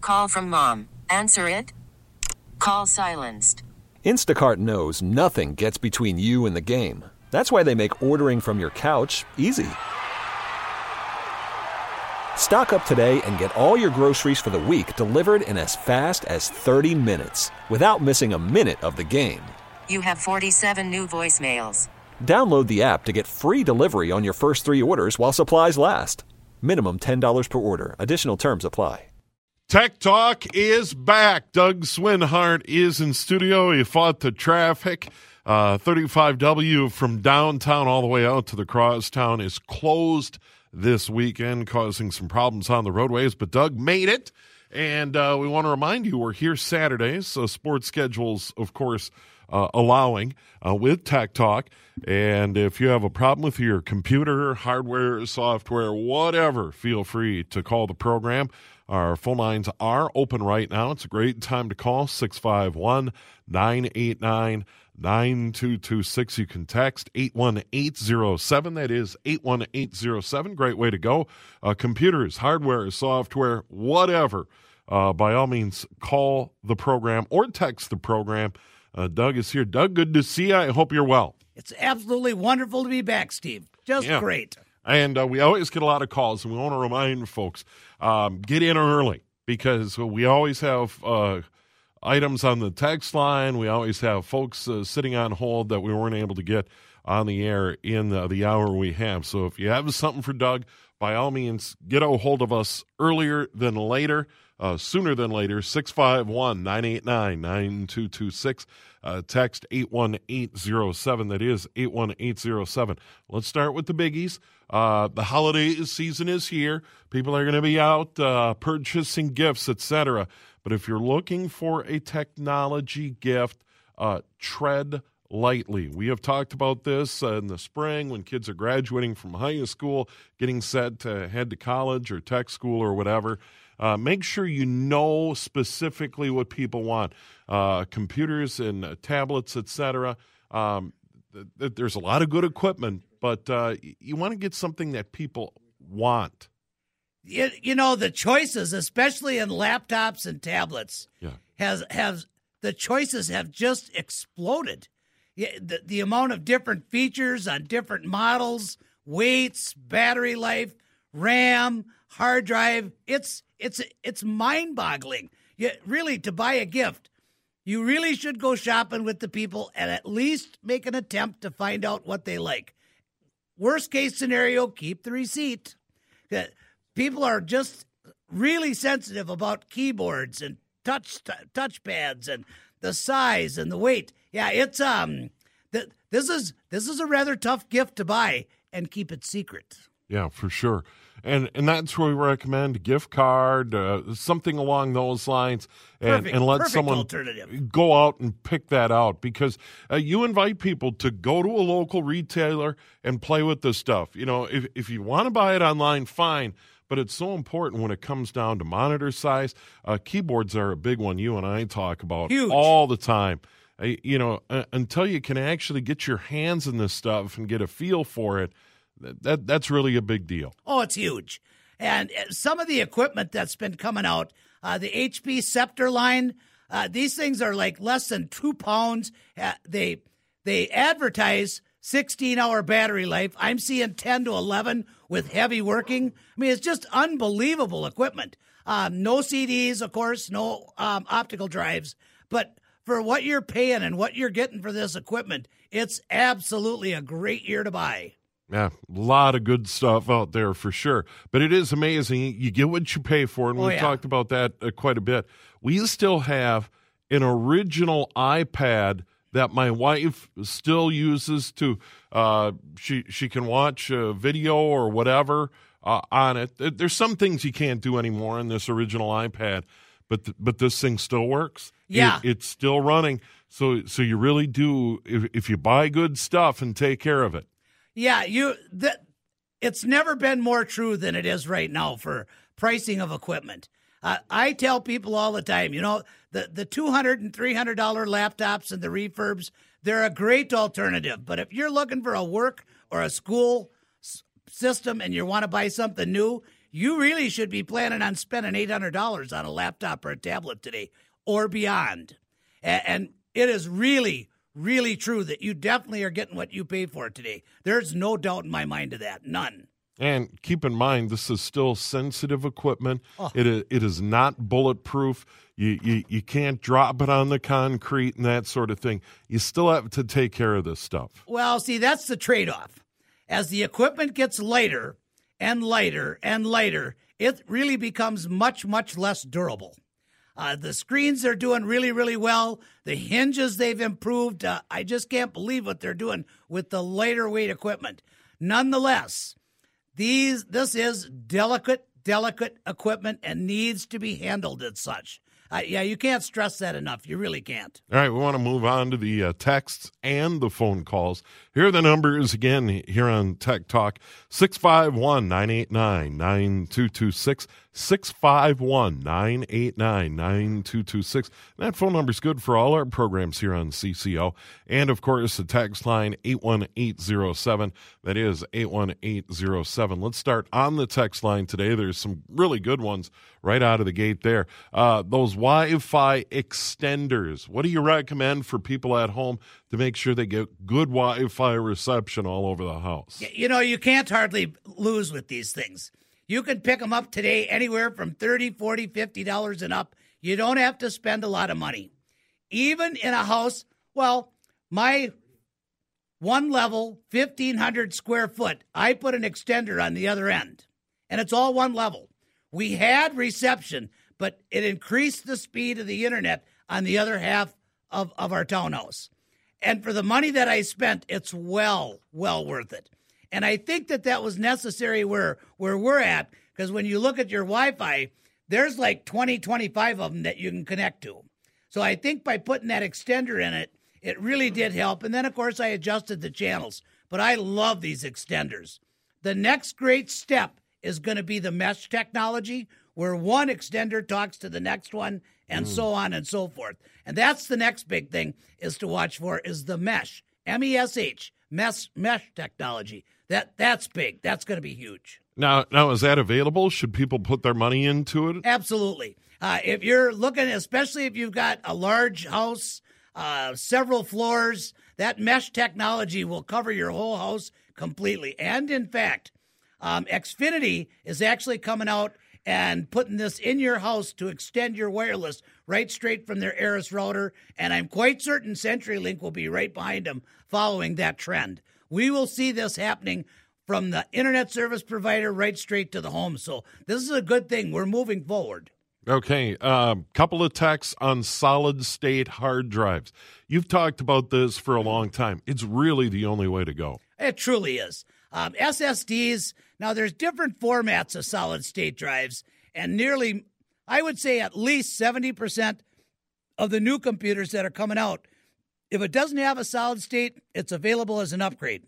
Call from mom. Answer it. Call silenced. Instacart knows nothing gets between you and the game. That's why they make ordering from your couch easy. Stock up today and get all your groceries for the week delivered in as fast as 30 minutes without missing a minute of the game. You have 47 new voicemails. Download the app to get free delivery on your first 3 orders while supplies last. Minimum $10 per order. Additional terms apply. Tech Talk is back. Doug Swinhart is in studio. He fought the traffic. 35W from downtown all the way out to the crosstown is closed this weekend, causing some problems on the roadways. But Doug made it, and we want to remind you we're here Saturdays, so sports schedules, of course, allowing with Tech Talk. And if you have a problem with your computer, hardware, software, whatever, feel free to call the program. Our phone lines are open right now. It's a great time to call, 651-989-9226. You can text 81807. That is 81807. Great way to go. Computers, hardware, software, whatever. By all means, call the program or text the program. Doug is here. Doug, good to see you. I hope you're well. It's absolutely wonderful to be back, Steve. Just great. And we always get a lot of calls, and we want to remind folks, get in early because we always have items on the text line. We always have folks sitting on hold that we weren't able to get on the air in the hour we have. So if you have something for Doug, by all means, get a hold of us earlier than later. Sooner than later, 651-989-9226. Text 81807. That is 81807. Let's start with the biggies. The holiday season is here. People are going to be out purchasing gifts, etc. But if you're looking for a technology gift, tread lightly. We have talked about this in the spring when kids are graduating from high school, getting set to head to college or tech school or whatever. Make sure you know specifically what people want. Computers and tablets, etc. There's a lot of good equipment, but you want to get something that people want. You know, the choices, especially in laptops and tablets, the choices have just exploded. The amount of different features on different models, weights, battery life, RAM, hard drive, it's mind-boggling. Really, to buy a gift, you really should go shopping with the people and at least make an attempt to find out what they like. Worst case scenario, keep the receipt. People are just really sensitive about keyboards and touchpads and the size and the weight. Yeah, it's this is a rather tough gift to buy and keep it secret. Yeah, for sure. And that's where we recommend a gift card, something along those lines, and let someone go out and pick that out because you invite people to go to a local retailer and play with this stuff. You know, if you want to buy it online, fine, but it's so important when it comes down to monitor size. Keyboards are a big one you and I talk about all the time. Until you can actually get your hands in this stuff and get a feel for it, that's really a big deal. Oh, it's huge. And some of the equipment that's been coming out, the HP Scepter line, these things are like less than 2 pounds. They advertise 16-hour battery life. I'm seeing 10 to 11 with heavy working. I mean, it's just unbelievable equipment. No CDs, of course, no optical drives. But for what you're paying and what you're getting for this equipment, it's absolutely a great year to buy. Yeah, a lot of good stuff out there for sure. But it is amazing. You get what you pay for, and we've talked about that quite a bit. We still have an original iPad that my wife still uses to she can watch a video or whatever on it. There's some things you can't do anymore on this original iPad, but this thing still works. Yeah. It's still running. So you really do, if you buy good stuff and take care of it. Yeah, it's never been more true than it is right now for pricing of equipment. I tell people all the time, you know, the $200 and $300 laptops and the refurbs, they're a great alternative. But if you're looking for a work or a school system and you want to buy something new, you really should be planning on spending $800 on a laptop or a tablet today or beyond. And it is really, really true that you definitely are getting what you pay for today. There's no doubt in my mind of that. None. And keep in mind, this is still sensitive equipment. Oh. It is not bulletproof. You can't drop it on the concrete and that sort of thing. You still have to take care of this stuff. Well, see, that's the trade-off. As the equipment gets lighter and lighter and lighter, it really becomes much, much less durable. The screens are doing really, really well. The hinges they've improved. I just can't believe what they're doing with the lighter weight equipment. Nonetheless, this is delicate equipment and needs to be handled as such. Yeah, you can't stress that enough. You really can't. All right, we want to move on to the texts and the phone calls. Here are the numbers again here on Tech Talk. 651-989-9226. 651-989-9226. That phone number is good for all our programs here on CCO. And, of course, the text line 81807. That is 81807. Let's start on the text line today. There's some really good ones right out of the gate there. Those Wi-Fi extenders. What do you recommend for people at home to make sure they get good Wi-Fi reception all over the house? You know, you can't hardly lose with these things. You can pick them up today anywhere from $30, $40, $50 and up. You don't have to spend a lot of money. Even in a house, well, my one level, 1,500 square foot, I put an extender on the other end, and it's all one level. We had reception, but it increased the speed of the internet on the other half of our townhouse. And for the money that I spent, it's well worth it. And I think that was necessary where we're at, because when you look at your Wi-Fi, there's like 20, 25 of them that you can connect to. So I think by putting that extender in it, it really did help. And then, of course, I adjusted the channels. But I love these extenders. The next great step is going to be the mesh technology, where one extender talks to the next one and so on and so forth. And that's the next big thing is to watch for is the mesh, MESH, mesh technology. That's big. That's going to be huge. Now, is that available? Should people put their money into it? Absolutely. If you're looking, especially if you've got a large house, several floors, that mesh technology will cover your whole house completely. And in fact, Xfinity is actually coming out and putting this in your house to extend your wireless right straight from their Aris router. And I'm quite certain CenturyLink will be right behind them following that trend. We will see this happening from the internet service provider right straight to the home. So this is a good thing. We're moving forward. Okay, couple of texts on solid-state hard drives. You've talked about this for a long time. It's really the only way to go. It truly is. SSDs, now there's different formats of solid-state drives, and nearly, I would say at least 70% of the new computers that are coming out, if it doesn't have a solid-state, it's available as an upgrade.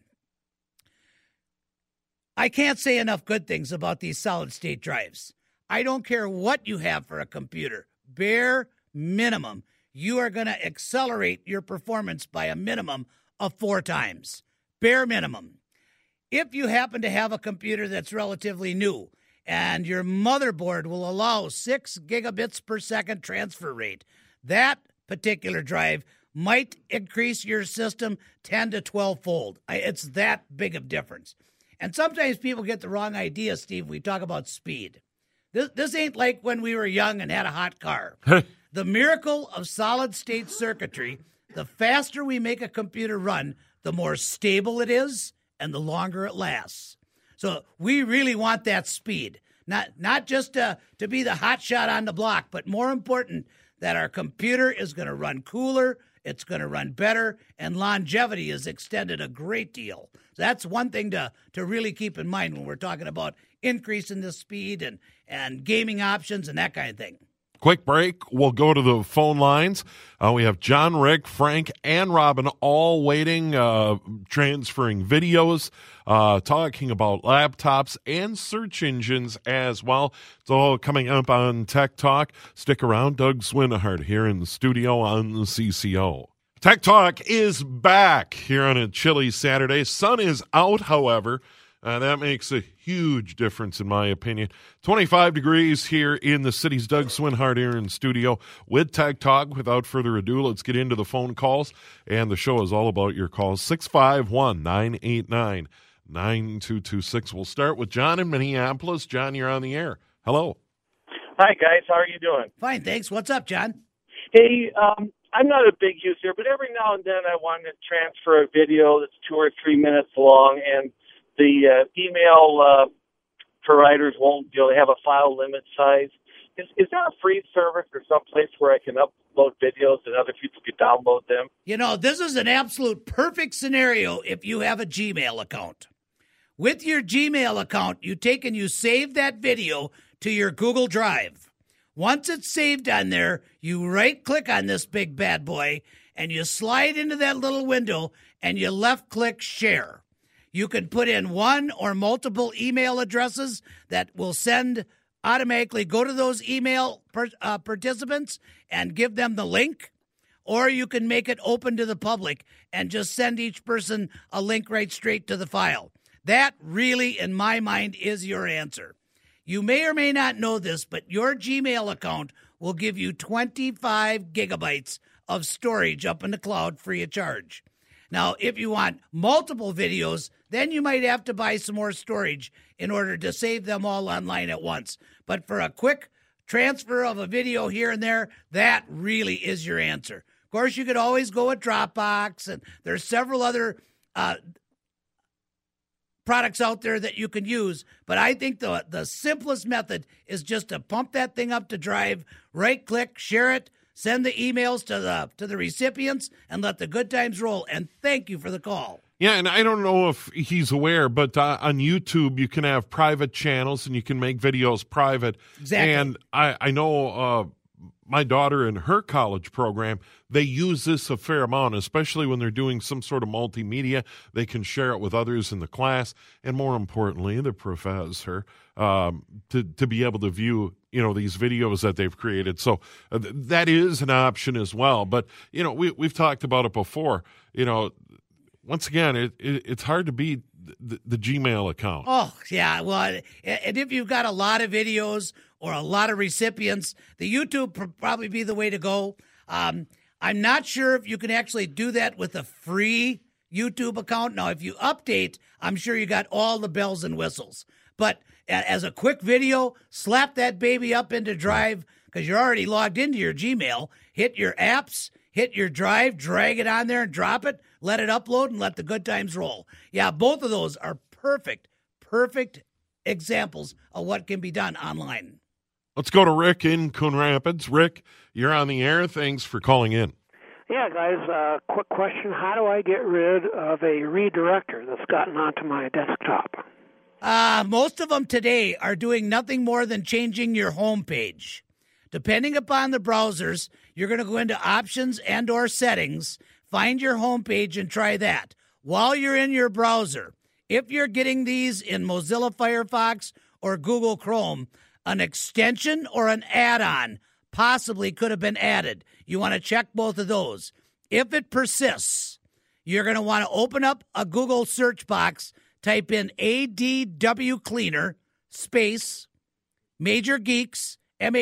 I can't say enough good things about these solid-state drives. I don't care what you have for a computer. Bare minimum, you are going to accelerate your performance by a minimum of 4 times. Bare minimum. If you happen to have a computer that's relatively new and your motherboard will allow 6 gigabits per second transfer rate, that particular drive might increase your system 10 to 12-fold. It's that big of difference. And sometimes people get the wrong idea, Steve. We talk about speed. This ain't like when we were young and had a hot car. The miracle of solid-state circuitry, the faster we make a computer run, the more stable it is and the longer it lasts. So we really want that speed, not just to be the hot shot on the block, but more important, that our computer is going to run cooler, it's going to run better, and longevity is extended a great deal. So that's one thing to really keep in mind when we're talking about increasing the speed and gaming options and that kind of thing. Quick break. We'll go to the phone lines. We have John, Rick, Frank, and Robin all waiting, transferring videos, talking about laptops and search engines as well. It's all coming up on Tech Talk. Stick around. Doug Swinehart here in the studio on the CCO. Tech Talk is back here on a chilly Saturday. Sun is out, however. That makes a huge difference, in my opinion. 25 degrees here in the city's Doug Swinhart here in studio with Tech Talk. Without further ado, let's get into the phone calls. And the show is all about your calls. 651-989-9226. We'll start with John in Minneapolis. John, you're on the air. Hello. Hi, guys. How are you doing? Fine, thanks. What's up, John? Hey, I'm not a big user, but every now and then I want to transfer a video that's 2 or 3 minutes long, and the email providers won't, they have a file limit size. Is there a free service or someplace where I can upload videos and other people can download them? This is an absolute perfect scenario if you have a Gmail account. With your Gmail account, you take and you save that video to your Google Drive. Once it's saved on there, you right-click on this big bad boy, and you slide into that little window, and you left-click Share. You can put in one or multiple email addresses that will automatically go to those email participants and give them the link, or you can make it open to the public and just send each person a link right straight to the file. That really, in my mind, is your answer. You may or may not know this, but your Gmail account will give you 25 gigabytes of storage up in the cloud free of charge. Now, if you want multiple videos, then you might have to buy some more storage in order to save them all online at once. But for a quick transfer of a video here and there, that really is your answer. Of course, you could always go with Dropbox, and there's several other products out there that you can use, but I think the simplest method is just to pump that thing up to Drive, right-click, share it, send the emails to the recipients, and let the good times roll. And thank you for the call. Yeah, and I don't know if he's aware, but on YouTube you can have private channels and you can make videos private. Exactly. And I know my daughter in her college program, they use this a fair amount, especially when they're doing some sort of multimedia. They can share it with others in the class, and more importantly, the professor, to be able to view, these videos that they've created. So that is an option as well. But, we've talked about it before. Once again, it's hard to beat the Gmail account. Oh, yeah. Well, and if you've got a lot of videos or a lot of recipients, the YouTube probably be the way to go. I'm not sure if you can actually do that with a free YouTube account. Now, if you update, I'm sure you got all the bells and whistles. But as a quick video, slap that baby up into Drive because you're already logged into your Gmail. Hit your apps, hit your Drive, drag it on there and drop it. Let it upload and let the good times roll. Yeah, both of those are perfect examples of what can be done online. Let's go to Rick in Coon Rapids. Rick, you're on the air. Thanks for calling in. Yeah, guys, quick question. How do I get rid of a redirector that's gotten onto my desktop? Most of them today are doing nothing more than changing your home page. Depending upon the browsers, you're going to go into options and or settings, find your home page and try that. While you're in your browser, if you're getting these in Mozilla Firefox or Google Chrome, an extension or an add-on possibly could have been added. You want to check both of those. If it persists, you're going to want to open up a Google search box, type in ADW Cleaner, space, Major Geeks,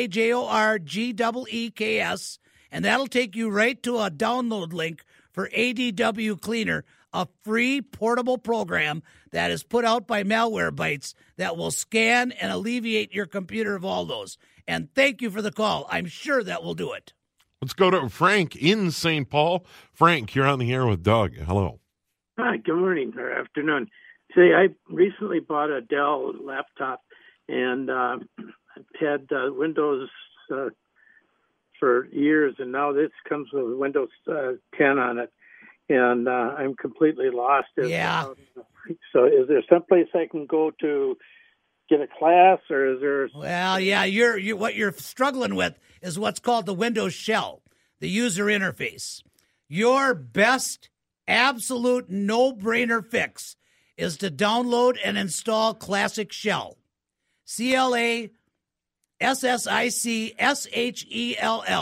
MAJORGEEKS, and that'll take you right to a download link for ADW Cleaner, a free portable program that is put out by Malwarebytes that will scan and alleviate your computer of all those. And thank you for the call. I'm sure that will do it. Let's go to Frank in St. Paul. Frank, you're on the air with Doug. Hello. Hi, good morning or afternoon. See, I recently bought a Dell laptop, and I've had Windows for years, and now this comes with Windows 10 on it, and I'm completely lost. Yeah. So is there someplace I can go to get a class, or is there? Well, yeah, you're what you're struggling with is what's called the Windows shell, the user interface. Your best absolute no-brainer fix is to download and install Classic Shell. CLASSICSHELL.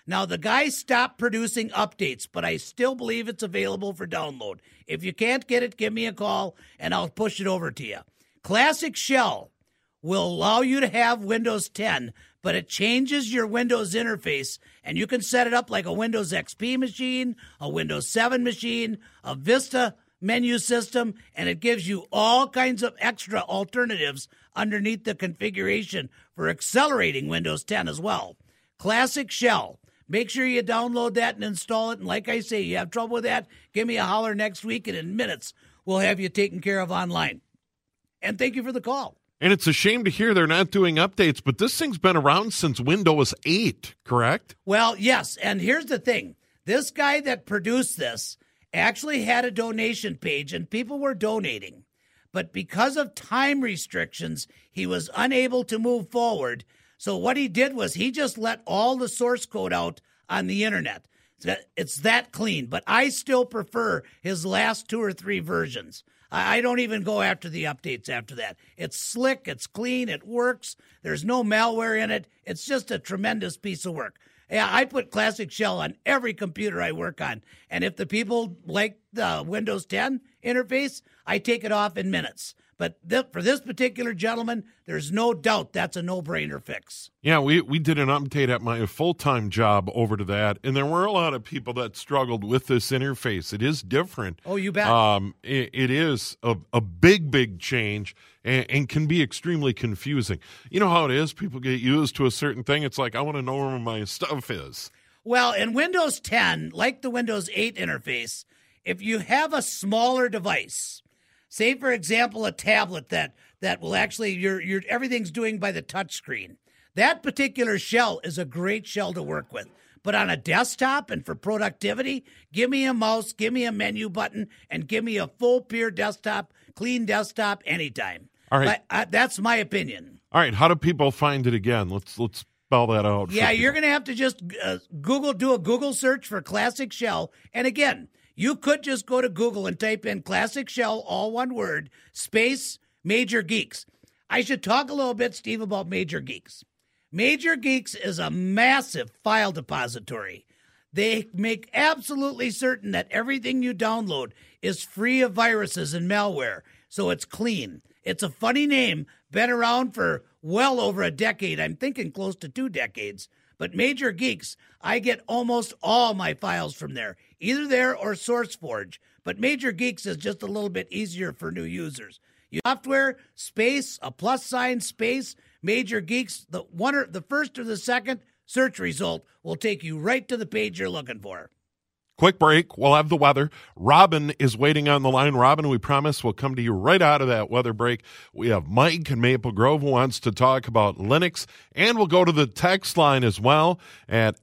Now, the guy stopped producing updates, but I still believe it's available for download. If you can't get it, give me a call, and I'll push it over to you. Classic Shell will allow you to have Windows 10, but it changes your Windows interface, and you can set it up like a Windows XP machine, a Windows 7 machine, a Vista menu system, and it gives you all kinds of extra alternatives underneath the configuration for accelerating Windows 10 as well. Classic Shell. Make sure you download that and install it. And like I say, you have trouble with that, give me a holler next week, and in minutes, we'll have you taken care of online. And thank you for the call. And it's a shame to hear they're not doing updates, but this thing's been around since Windows 8, correct? Well, yes. And here's the thing. This guy that produced this actually had a donation page, and people were donating. But because of time restrictions, he was unable to move forward. So what he did was he just let all the source code out on the internet. It's that clean. But I still prefer his last 2 or 3 versions. I don't even go after the updates after that. It's slick, it's clean, it works. There's no malware in it. It's just a tremendous piece of work. Yeah, I put Classic Shell on every computer I work on. And if the people like the Windows 10 interface, I take it off in minutes. But for this particular gentleman, there's no doubt that's a no-brainer fix. Yeah, we did an update at my full-time job over to that, and there were a lot of people that struggled with this interface. It is different. Oh, you bet. It is a big change and can be extremely confusing. You know how it is? People get used to a certain thing. It's like, I want to know where my stuff is. Well, in Windows 10, like the Windows 8 interface, if you have a smaller device, say, for example, a tablet that will actually, your everything's doing by the touch screen. That particular shell is a great shell to work with. But on a desktop and for productivity, give me a mouse, give me a menu button, and give me a full pure desktop, clean desktop anytime. All right. That's my opinion. All right. How do people find it again? Let's spell that out. Yeah, you're going to have to just do a Google search for Classic Shell. And again, you could just go to Google and type in Classic Shell, all one word, space, Major Geeks. I should talk a little bit, Steve, about Major Geeks. Major Geeks is a massive file depository. They make absolutely certain that everything you download is free of viruses and malware, so it's clean. It's a funny name, been around for well over a decade. I'm thinking close to 2 decades. But Major Geeks, I get almost all my files from there, either there or SourceForge. But Major Geeks is just a little bit easier for new users. Software, space, a plus sign, space, Major Geeks, the first or the second search result will take you right to the page you're looking for. Quick break. We'll have the weather. Robin is waiting on the line. Robin, we promise we'll come to you right out of that weather break. We have Mike in Maple Grove who wants to talk about Linux, and we'll go to the text line as well at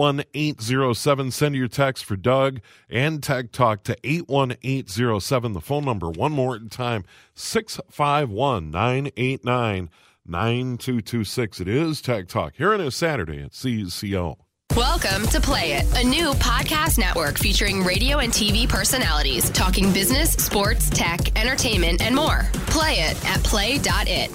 81807. Send your text for Doug and Tech Talk to 81807. The phone number, one more time, 651-989-9226. It is Tech Talk here on a Saturday at CCO. Welcome to Play It, a new podcast network featuring radio and TV personalities talking business, sports, tech, entertainment, and more. Play it at play.it.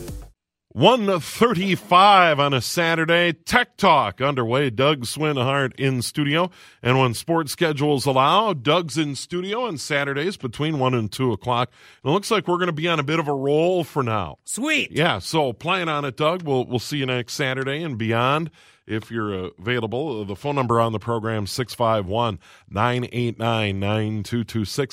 1:35 on a Saturday. Tech Talk underway. Doug Swinhart in studio. And when sports schedules allow, Doug's in studio on Saturdays between 1 and 2 o'clock. And it looks like we're going to be on a bit of a roll for now. Sweet. Yeah, so plan on it, Doug. We'll see you next Saturday and beyond. If you're available, the phone number on the program, 651-989-9226,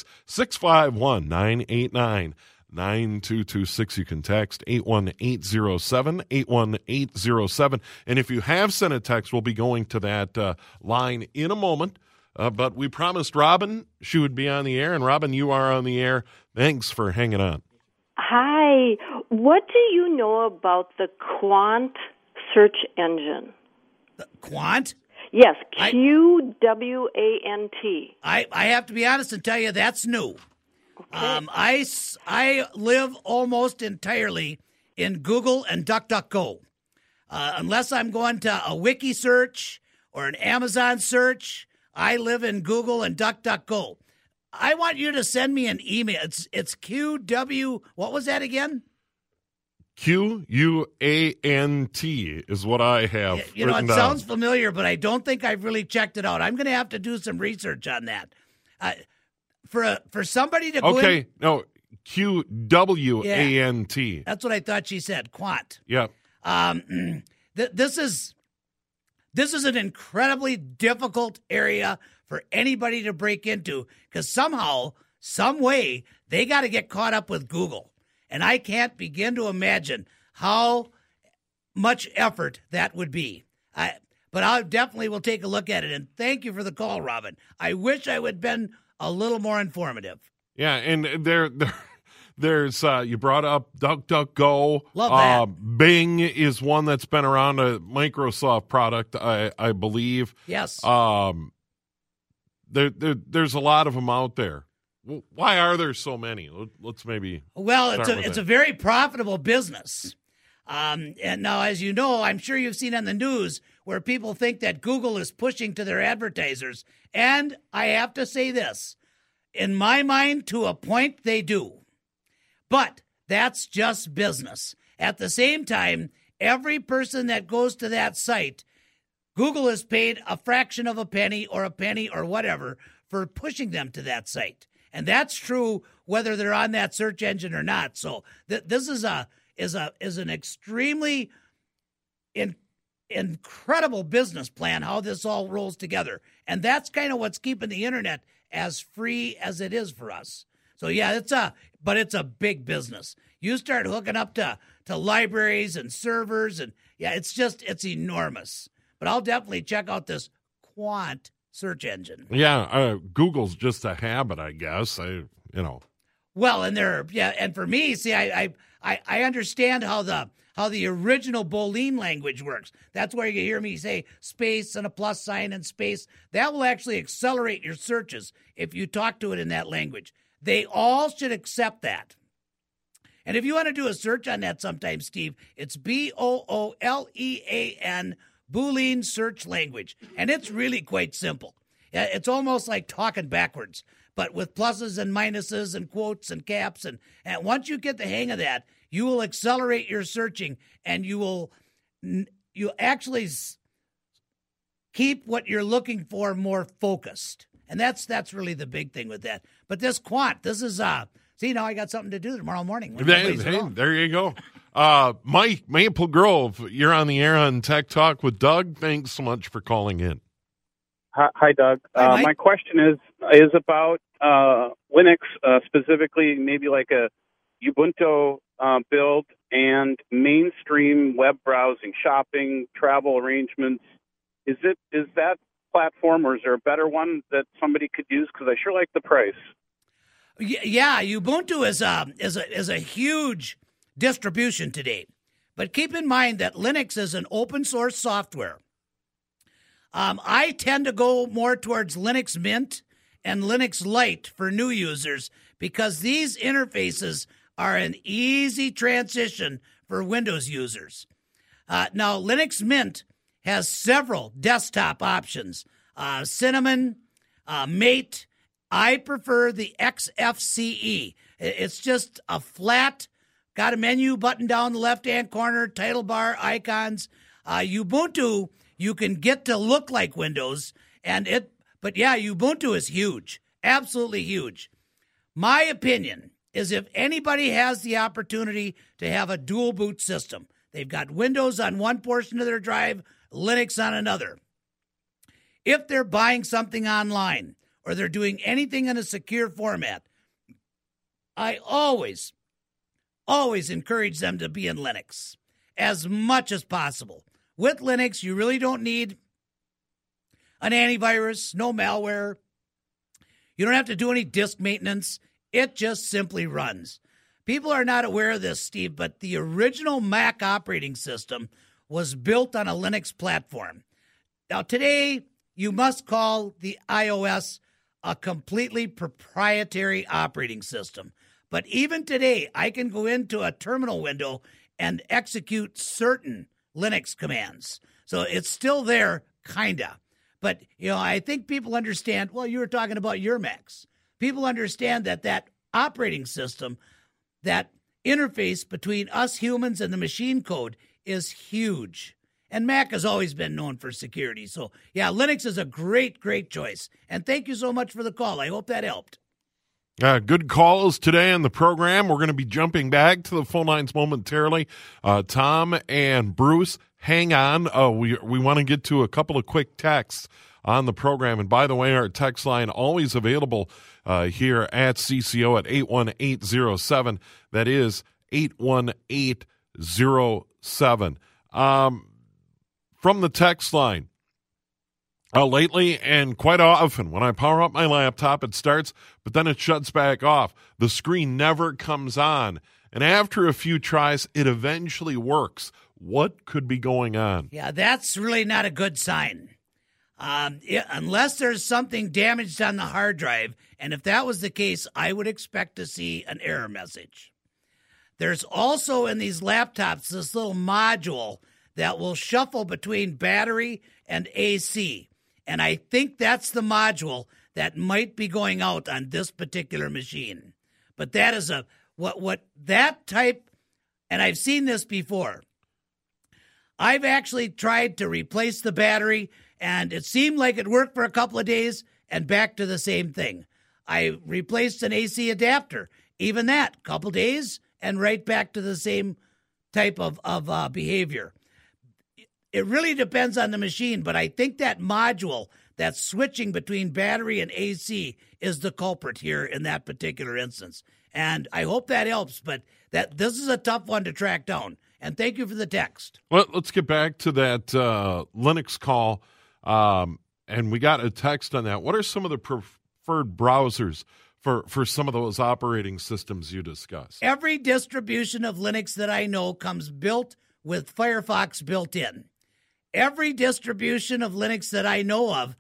651-989-9226. You can text 81807, 81807. And if you have sent a text, we'll be going to that line in a moment. But we promised Robin she would be on the air. And Robin, you are on the air. Thanks for hanging on. Hi. What do you know about the Qwant search engine? Qwant? Yes, Qwant. I have to be honest and tell you that's new. Okay. I live almost entirely in Google and DuckDuckGo. Unless I'm going to a wiki search or an Amazon search, I live in Google and DuckDuckGo. I want you to send me an email. It's QW. What was that again? Q-U-A-N-T is what I have. It sounds familiar, but I don't think I've really checked it out. I'm going to have to do some research on that. For somebody to go in, no, Q-W-A-N-T. Yeah, that's what I thought she said, quant. Yeah. This is an incredibly difficult area for anybody to break into because somehow, some way, they got to get caught up with Google. And I can't begin to imagine how much effort that would be. But I definitely will take a look at it. And thank you for the call, Robin. I wish I would have been a little more informative. Yeah, and there's you brought up DuckDuckGo. Love that. Bing is one that's been around, a Microsoft product, I believe. Yes. There's a lot of them out there. Why are there so many? Let's maybe. Well, it's a very profitable business. And now, as you know, I'm sure you've seen on the news where people think that Google is pushing to their advertisers. And I have to say this, in my mind, to a point, they do. But that's just business. At the same time, every person that goes to that site, Google is paid a fraction of a penny or whatever for pushing them to that site. And that's true whether they're on that search engine or not. So this is an extremely incredible business plan, how this all rolls together. And that's kind of what's keeping the internet as free as it is for us. So yeah, it's a big business. You start hooking up to libraries and servers, and yeah, it's enormous. But I'll definitely check out this quant search engine. Yeah, Google's just a habit, I guess. Well, and for me, see, I understand how the original Boolean language works. That's where you hear me say space and a plus sign and space. That will actually accelerate your searches if you talk to it in that language. They all should accept that. And if you want to do a search on that sometime, Steve, it's Boolean, Boolean search language. And it's really quite simple. It's almost like talking backwards, but with pluses and minuses and quotes and caps. And once you get the hang of that, you will accelerate your searching, and you actually keep what you're looking for more focused. And that's really the big thing with that. But this quant, this is see, now I got something to do tomorrow morning. Hey, there you go. Mike, Maple Grove, you're on the air on Tech Talk with Doug. Thanks so much for calling in. Hi, Doug. Hi, my question is about Linux, specifically maybe like a Ubuntu build and mainstream web browsing, shopping, travel arrangements. Is that platform, or is there a better one that somebody could use? Because I sure like the price. Yeah, Ubuntu is a huge distribution today, but keep in mind that Linux is an open source software. I tend to go more towards Linux Mint and Linux Lite for new users because these interfaces are an easy transition for Windows users. Now, Linux Mint has several desktop options. Cinnamon, Mate. I prefer the XFCE. It's just a flat, got a menu button down the left-hand corner, title bar, icons. Ubuntu, you can get to look like Windows, but yeah, Ubuntu is huge, absolutely huge. My opinion is if anybody has the opportunity to have a dual boot system, they've got Windows on one portion of their drive, Linux on another. If they're buying something online or they're doing anything in a secure format, I always encourage them to be in Linux as much as possible. With Linux, you really don't need an antivirus, no malware. You don't have to do any disk maintenance. It just simply runs. People are not aware of this, Steve, but the original Mac operating system was built on a Linux platform. Now, today, you must call the iOS a completely proprietary operating system. But even today, I can go into a terminal window and execute certain Linux commands. So it's still there, kinda. But, I think people understand, well, you were talking about your Macs. People understand that operating system that interface between us humans and the machine code is huge. And Mac has always been known for security. So, yeah, Linux is a great, great choice. And thank you so much for the call. I hope that helped. Good calls today on the program. We're going to be jumping back to the phone lines momentarily. Tom and Bruce, hang on. We want to get to a couple of quick texts on the program. And by the way, our text line always available here at CCO at 81807. That is 81807. From the text line, lately and quite often when I power up my laptop, it starts, but then it shuts back off. The screen never comes on. And after a few tries, it eventually works. What could be going on? Yeah, that's really not a good sign. Unless there's something damaged on the hard drive, and if that was the case, I would expect to see an error message. There's also in these laptops this little module that will shuffle between battery and AC. And I think that's the module that might be going out on this particular machine. But that is what that type, and I've seen this before. I've actually tried to replace the battery, and it seemed like it worked for a couple of days, and back to the same thing. I replaced an AC adapter, even that, couple days, and right back to the same type of behavior. It really depends on the machine, but I think that module that's switching between battery and AC is the culprit here in that particular instance. And I hope that helps, but this is a tough one to track down. And thank you for the text. Well, let's get back to that Linux call. And we got a text on that. What are some of the preferred browsers for some of those operating systems you discussed? Every distribution of Linux that I know comes built with Firefox built in. Every distribution of Linux that I know of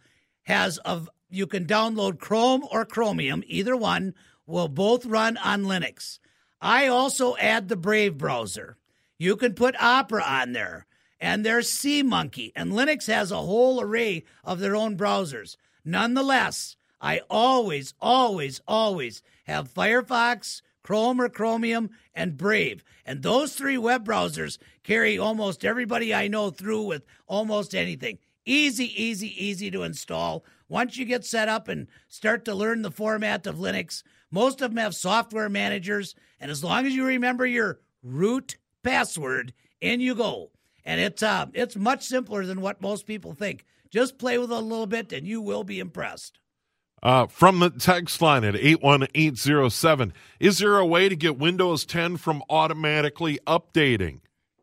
you can download Chrome or Chromium, either one will both run on Linux. I also add the Brave browser. You can put Opera on there, and there's SeaMonkey, and Linux has a whole array of their own browsers. Nonetheless, I always, always, always have Firefox, Chrome or Chromium, and Brave. And those three web browsers carry almost everybody I know through with almost anything. Easy, easy, easy to install. Once you get set up and start to learn the format of Linux, most of them have software managers, and as long as you remember your root password, in you go. And it's much simpler than what most people think. Just play with it a little bit, and you will be impressed. From the text line at 81807, is there a way to get Windows 10 from automatically updating?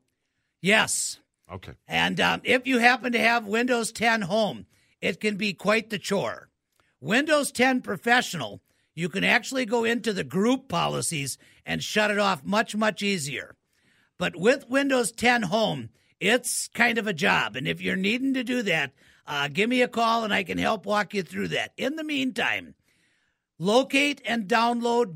Yes. Okay. And if you happen to have Windows 10 Home, it can be quite the chore. Windows 10 Professional, you can actually go into the group policies and shut it off much, much easier. But with Windows 10 Home, it's kind of a job. And if you're needing to do that, give me a call and I can help walk you through that. In the meantime, locate and download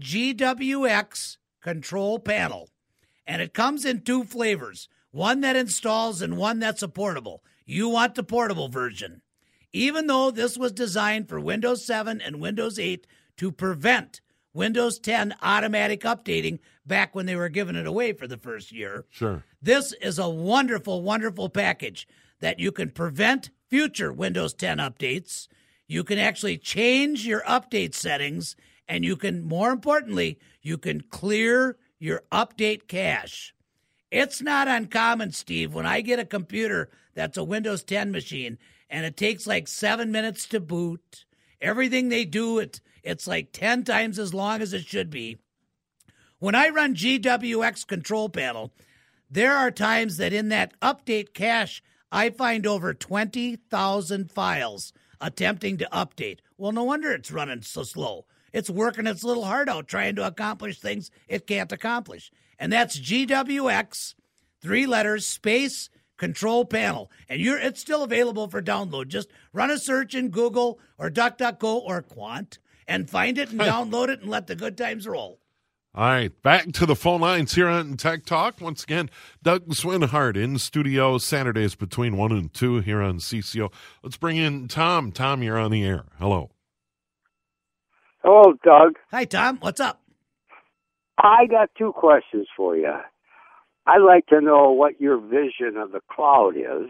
GWX Control Panel. And it comes in two flavors, one that installs and one that's a portable. You want the portable version. Even though this was designed for Windows 7 and Windows 8 to prevent Windows 10 automatic updating back when they were giving it away for the first year. Sure. This is a wonderful, wonderful package that you can prevent future Windows 10 updates. You can actually change your update settings, and you can, more importantly, you can clear your update cache. It's not uncommon, Steve, when I get a computer that's a Windows 10 machine, and it takes like 7 minutes to boot. Everything they do, it's like 10 times as long as it should be. When I run GWX Control Panel, there are times that in that update cache, I find over 20,000 files attempting to update. Well, no wonder it's running so slow. It's working its little heart out trying to accomplish things it can't accomplish. And that's GWX, 3 letters, space, Control Panel. And it's still available for download. Just run a search in Google or DuckDuckGo or Quant and find it and download it and let the good times roll. All right, back to the phone lines here on Tech Talk. Once again, Doug Swinhart in studio Saturdays between 1 and 2 here on CCO. Let's bring in Tom. Tom, you're on the air. Hello. Hello, Doug. Hi, Tom. What's up? I got two questions for you. I'd like to know what your vision of the cloud is,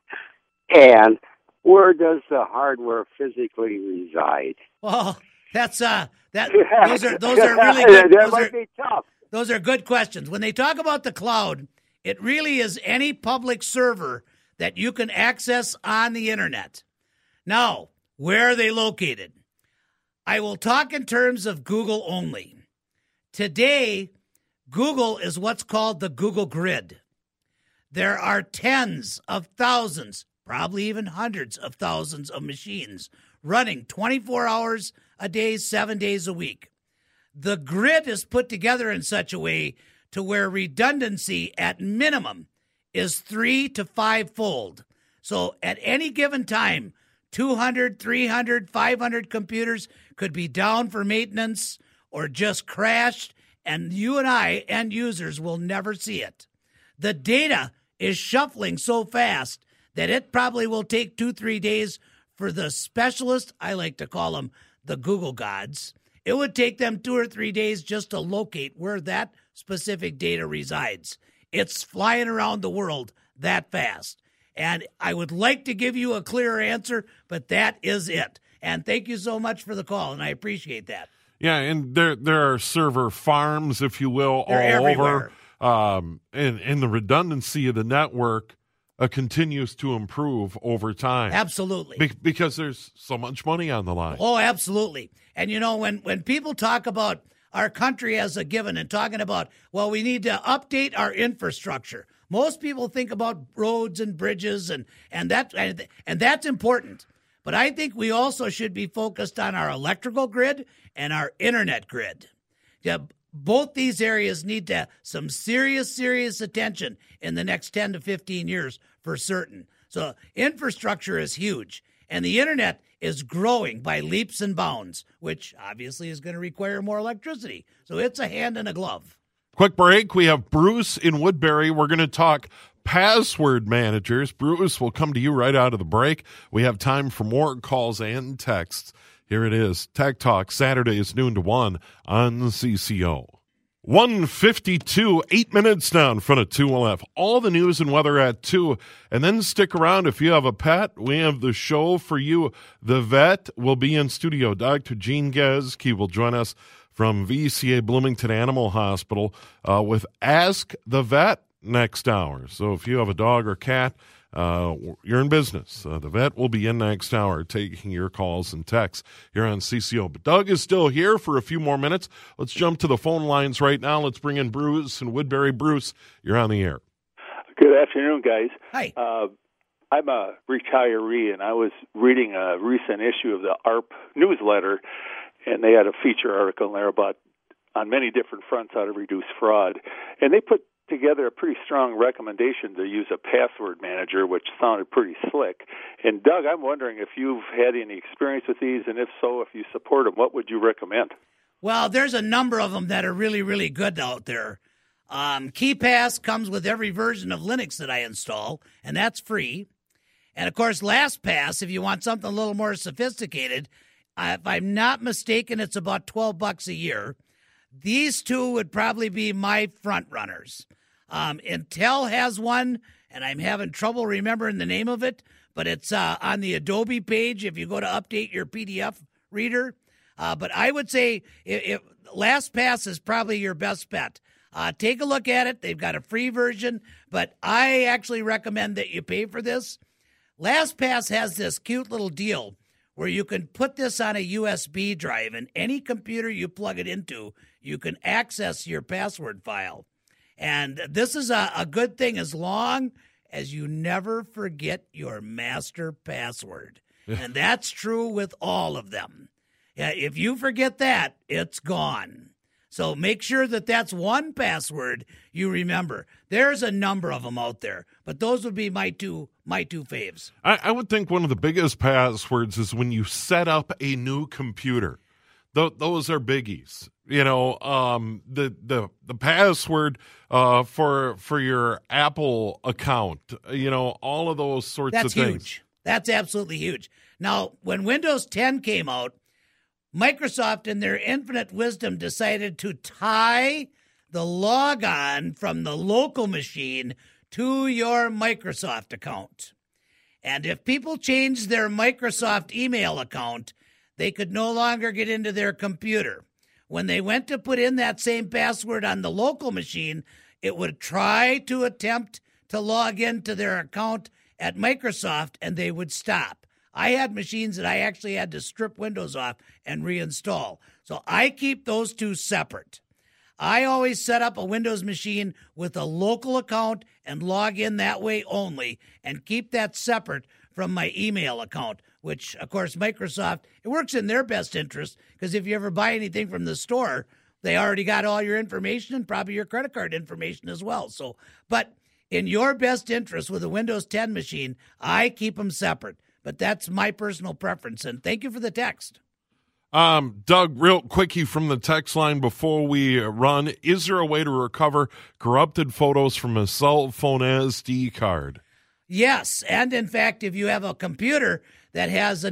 and where does the hardware physically reside? Well, those are really good. That might be tough. Those are good questions. When they talk about the cloud, it really is any public server that you can access on the internet. Now, where are they located? I will talk in terms of Google only. Today, Google is what's called the Google Grid. There are tens of thousands, probably even hundreds of thousands of machines running 24 hours a day, 7 days a week. The grid is put together in such a way to where redundancy at minimum is 3 to 5-fold. So at any given time, 200, 300, 500 computers could be down for maintenance or just crashed, and you and I, end users, will never see it. The data is shuffling so fast that it probably will take 2-3 days for the specialists, I like to call them the Google gods. It would take them 2 or 3 days just to locate where that specific data resides. It's flying around the world that fast. And I would like to give you a clearer answer, but that is it. And thank you so much for the call, and I appreciate that. Yeah, and there are server farms, if you will, They're all everywhere. over. And the redundancy of the network continues to improve over time. Absolutely. Because there's so much money on the line. Oh, absolutely. And, you know, when people talk about our country as a given and talking about, well, we need to update our infrastructure, most people think about roads and bridges, and that's important. But I think we also should be focused on our electrical grid and our internet grid. Yeah, both these areas need to have some serious attention in the next 10 to 15 years for certain. So infrastructure is huge, and the internet is growing by leaps and bounds, which obviously is going to require more electricity. So it's a hand in a glove. Quick break. We have Bruce in Woodbury. We're going to talk password managers. Bruce will come to you right out of the break. We have time for more calls and texts. Here it is. Tech Talk, Saturdays noon to 1 on CCO. 1:52, 8 minutes now in front of 2. We'll have all the news and weather at 2. And then stick around if you have a pet. We have the show for you. The vet will be in studio. Dr. Gene Geske will join us from VCA Bloomington Animal Hospital with Ask the Vet next hour. So if you have a dog or cat, you're in business. The vet will be in next hour taking your calls and texts here on CCO. But Doug is still here for a few more minutes. Let's jump to the phone lines right now. Let's bring in Bruce and Woodbury. Bruce, you're on the air. Good afternoon, guys. Hi. I'm a retiree, and I was reading a recent issue of the ARP newsletter, and they had a feature article in there about on many different fronts how to reduce fraud. And they put together a pretty strong recommendation to use a password manager, which sounded pretty slick. And, Doug, I'm wondering if you've had any experience with these, and if so, if you support them, what would you recommend? Well, there's a number of them that are really, really good out there. KeePass comes with every version of Linux that I install, and that's free. And, of course, LastPass, if you want something a little more sophisticated, if I'm not mistaken, it's about $12 a year. These two would probably be my front runners. Intel has one, and I'm having trouble remembering the name of it, but it's on the Adobe page if you go to update your PDF reader. But I would say if LastPass is probably your best bet. Take a look at it. They've got a free version, but I actually recommend that you pay for this. LastPass has this cute little deal where you can put this on a USB drive, and any computer you plug it into, you can access your password file. And this is a good thing as long as you never forget your master password. And that's true with all of them. If you forget that, it's gone. So make sure that that's one password you remember. There's a number of them out there, but those would be my two faves. I would think one of the biggest passwords is when you set up a new computer. Those are biggies. You know, the password for your Apple account. You know, all of those sorts of things. That's huge. That's absolutely huge. Now, when Windows 10 came out, Microsoft, in their infinite wisdom, decided to tie the logon from the local machine to your Microsoft account. And if people changed their Microsoft email account, they could no longer get into their computer. When they went to put in that same password on the local machine, it would try to attempt to log into their account at Microsoft, and they would stop. I had machines that I actually had to strip Windows off and reinstall. So I keep those two separate. I always set up a Windows machine with a local account and log in that way only, and keep that separate from my email account, which, of course, Microsoft, it works in their best interest, because if you ever buy anything from the store, they already got all your information and probably your credit card information as well. So, but in your best interest with a Windows 10 machine, I keep them separate. But that's my personal preference. And thank you for the text. Doug, real quickie from the text line before we run. Is there a way to recover corrupted photos from a cell phone SD card? Yes. And in fact, if you have a computer that has an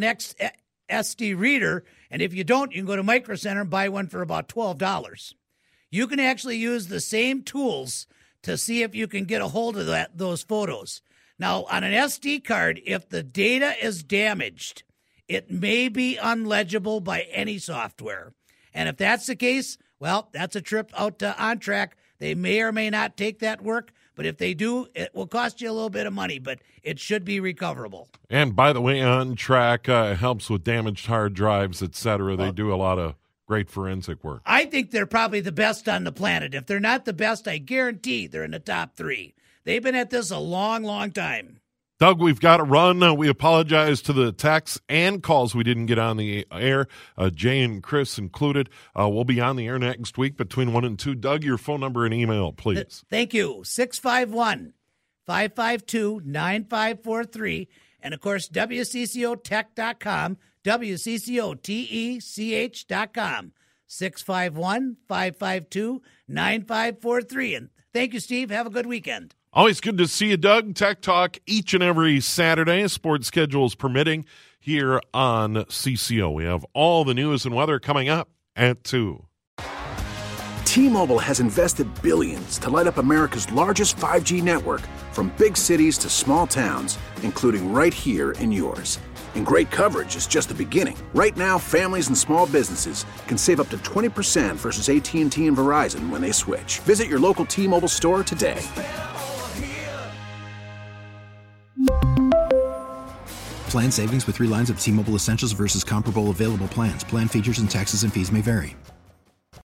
SD reader, and if you don't, you can go to Micro Center and buy one for about $12. You can actually use the same tools to see if you can get a hold of those photos. Now, on an SD card, if the data is damaged, it may be unlegible by any software. And if that's the case, well, that's a trip out to OnTrack. They may or may not take that work, but if they do, it will cost you a little bit of money, but it should be recoverable. And by the way, OnTrack helps with damaged hard drives, et cetera. They do a lot of great forensic work. I think they're probably the best on the planet. If they're not the best, I guarantee they're in the top 3. They've been at this a long, long time. Doug, we've got to run. We apologize to the texts and calls we didn't get on the air, Jay and Chris included. We'll be on the air next week between 1 and 2. Doug, your phone number and email, please. Thank you. 651-552-9543. And, of course, WCCOtech.com, WCCOTECH.com, 651-552-9543. And thank you, Steve. Have a good weekend. Always good to see you, Doug. Tech Talk each and every Saturday, sports schedules permitting, here on CCO. We have all the news and weather coming up at 2. T-Mobile has invested billions to light up America's largest 5G network, from big cities to small towns, including right here in yours. And great coverage is just the beginning. Right now, families and small businesses can save up to 20% versus AT&T and Verizon when they switch. Visit your local T-Mobile store today. Plan savings with 3 lines of T-Mobile Essentials versus comparable available plans. Plan features and taxes and fees may vary.